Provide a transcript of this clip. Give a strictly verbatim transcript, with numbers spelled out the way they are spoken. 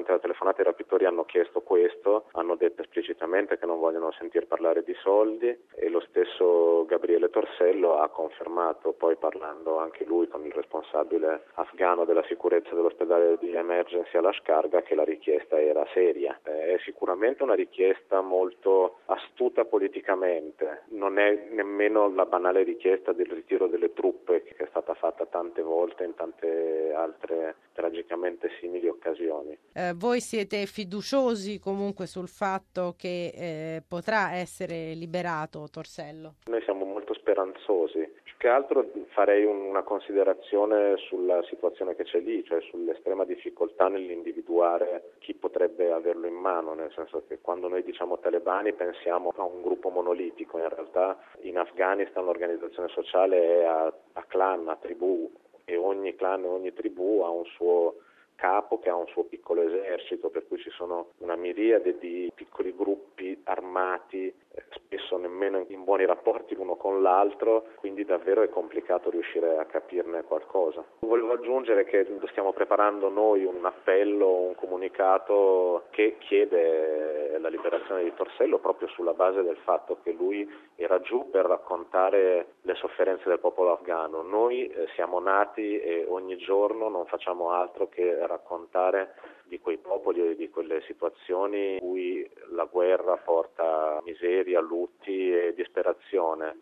durante la telefonata i rapitori hanno chiesto questo, hanno detto esplicitamente che non vogliono sentir parlare di soldi, e lo stesso Gabriele Torsello ha confermato, poi parlando anche lui con il responsabile afghano della sicurezza dell'ospedale di emergency alla Skarga, che la richiesta era seria. È sicuramente una richiesta molto astuta politicamente, non è nemmeno la banale richiesta del ritiro delle truppe che è stata fatta tante volte in tante altre tragicamente simili occasioni. Eh, voi siete fiduciosi comunque sul fatto che eh, potrà essere liberato Torsello? Noi siamo molto speranzosi. Più che altro farei una considerazione sulla situazione che c'è lì, cioè sull'estrema difficoltà nell'individuare chi potrebbe averlo in mano, nel senso che quando noi diciamo talebani pensiamo a un gruppo monolitico, in realtà in Afghanistan l'organizzazione sociale è a, a clan, a tribù, e ogni clan e ogni tribù ha un suo capo che ha un suo piccolo esercito, per cui ci sono una miriade di piccoli gruppi armati, eh, spesso nemmeno in buoni rapporti l'uno con l'altro, quindi davvero è complicato riuscire a capirne qualcosa. Volevo aggiungere che stiamo preparando noi un appello, un comunicato che chiede la liberazione di Torsello proprio sulla base del fatto che lui era giù per raccontare le sofferenze del popolo afghano. Noi eh, siamo nati e ogni giorno non facciamo altro che raccontare di quei popoli e di quelle situazioni in cui la guerra porta miseria, lutti e disperazione.